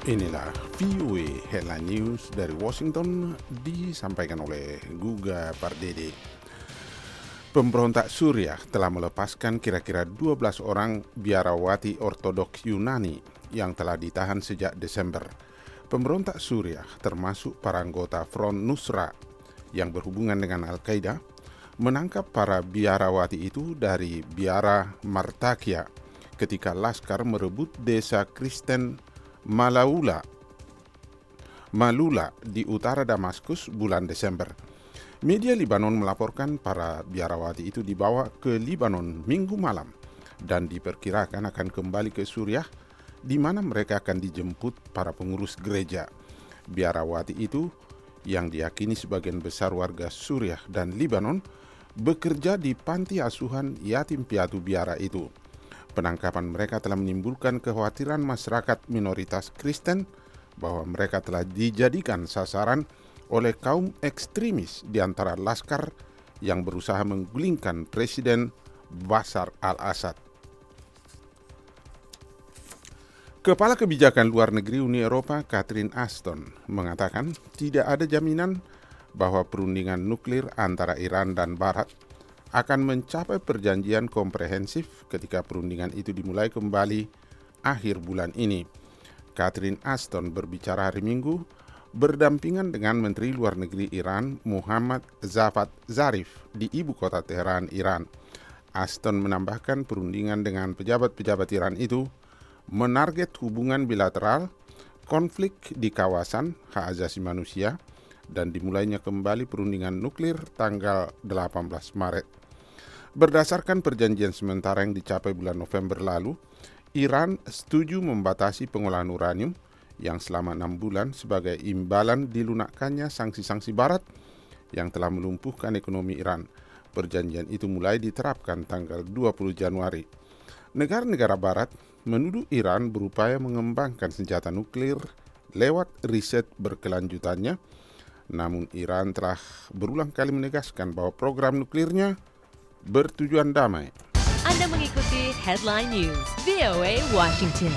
Inilah VOA Headline News dari Washington disampaikan oleh Guga Pardede. Pemberontak Suriah telah melepaskan kira-kira 12 orang biarawati ortodoks Yunani yang telah ditahan sejak Desember. Pemberontak Suriah termasuk para anggota Front Nusra yang berhubungan dengan Al-Qaeda menangkap para biarawati itu dari biara Martakia ketika Laskar merebut desa Kristen Malula di utara Damaskus bulan Desember. Media Libanon melaporkan para biarawati itu dibawa ke Libanon minggu malam dan diperkirakan akan kembali ke Suriah di mana mereka akan dijemput para pengurus gereja. Biarawati itu yang diyakini sebagian besar warga Suriah dan Libanon bekerja di panti asuhan yatim piatu biara itu. Penangkapan mereka telah menimbulkan kekhawatiran masyarakat minoritas Kristen bahwa mereka telah dijadikan sasaran oleh kaum ekstremis di antara Laskar yang berusaha menggulingkan Presiden Bashar al-Assad. Kepala Kebijakan Luar Negeri Uni Eropa Catherine Ashton mengatakan tidak ada jaminan bahwa perundingan nuklir antara Iran dan Barat akan mencapai perjanjian komprehensif ketika perundingan itu dimulai kembali akhir bulan ini. Catherine Ashton berbicara hari Minggu berdampingan dengan Menteri Luar Negeri Iran Muhammad Javad Zarif di ibu kota Teheran, Iran. Ashton menambahkan perundingan dengan pejabat-pejabat Iran itu menarget hubungan bilateral, konflik di kawasan hak asasi manusia, dan dimulainya kembali perundingan nuklir tanggal 18 Maret. Berdasarkan perjanjian sementara yang dicapai bulan November lalu, Iran setuju membatasi pengolahan uranium yang selama 6 bulan sebagai imbalan dilunakkannya sanksi-sanksi Barat yang telah melumpuhkan ekonomi Iran. Perjanjian itu mulai diterapkan tanggal 20 Januari. Negara-negara Barat menuduh Iran berupaya mengembangkan senjata nuklir lewat riset berkelanjutannya, namun Iran telah berulang kali menegaskan bahwa program nuklirnya bertujuan damai. Anda mengikuti Headline News VOA Washington.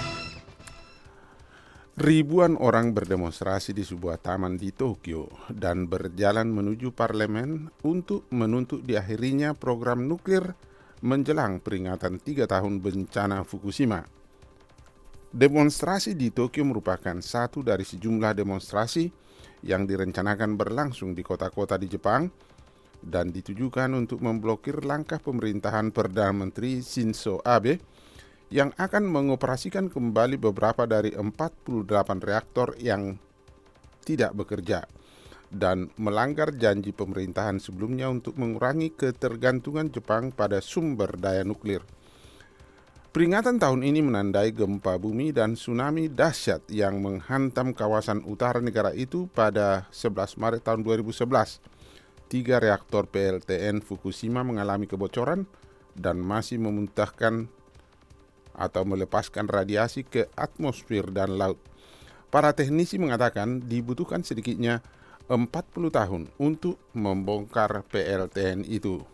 Ribuan orang berdemonstrasi di sebuah taman di Tokyo dan berjalan menuju parlemen untuk menuntut diakhirinya program nuklir menjelang peringatan 3 tahun bencana Fukushima. Demonstrasi di Tokyo merupakan satu dari sejumlah demonstrasi yang direncanakan berlangsung di kota-kota di Jepang dan ditujukan untuk memblokir langkah pemerintahan Perdana Menteri Shinzo Abe yang akan mengoperasikan kembali beberapa dari 48 reaktor yang tidak bekerja dan melanggar janji pemerintahan sebelumnya untuk mengurangi ketergantungan Jepang pada sumber daya nuklir. Peringatan tahun ini menandai gempa bumi dan tsunami dahsyat yang menghantam kawasan utara negara itu pada 11 Maret tahun 2011. 3 reaktor PLTN Fukushima mengalami kebocoran dan masih memuntahkan atau melepaskan radiasi ke atmosfer dan laut. Para teknisi mengatakan dibutuhkan sedikitnya 40 tahun untuk membongkar PLTN itu.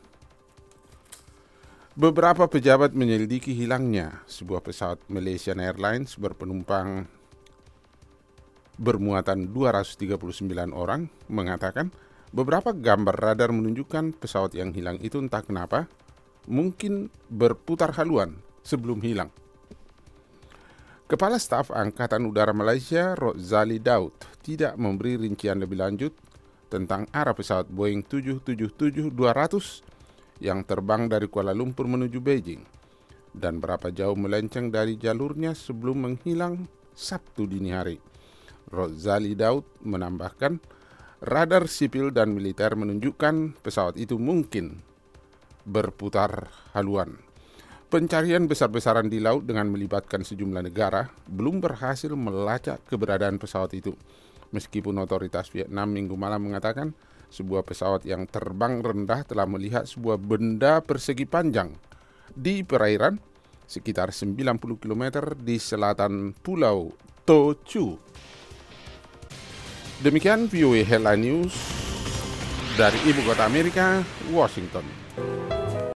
Beberapa pejabat menyelidiki hilangnya sebuah pesawat Malaysian Airlines berpenumpang bermuatan 239 orang mengatakan beberapa gambar radar menunjukkan pesawat yang hilang itu entah kenapa mungkin berputar haluan sebelum hilang. Kepala Staf Angkatan Udara Malaysia Rozali Daud tidak memberi rincian lebih lanjut tentang arah pesawat Boeing 777-200 yang terbang dari Kuala Lumpur menuju Beijing dan berapa jauh melenceng dari jalurnya sebelum menghilang Sabtu dini hari. Rozali Daud menambahkan radar sipil dan militer menunjukkan pesawat itu mungkin berputar haluan. Pencarian besar-besaran di laut dengan melibatkan sejumlah negara belum berhasil melacak keberadaan pesawat itu. Meskipun otoritas Vietnam minggu malam mengatakan sebuah pesawat yang terbang rendah telah melihat sebuah benda persegi panjang di perairan sekitar 90 km di selatan Pulau To Chu. Demikian VOA Headline News dari Ibu Kota Amerika, Washington.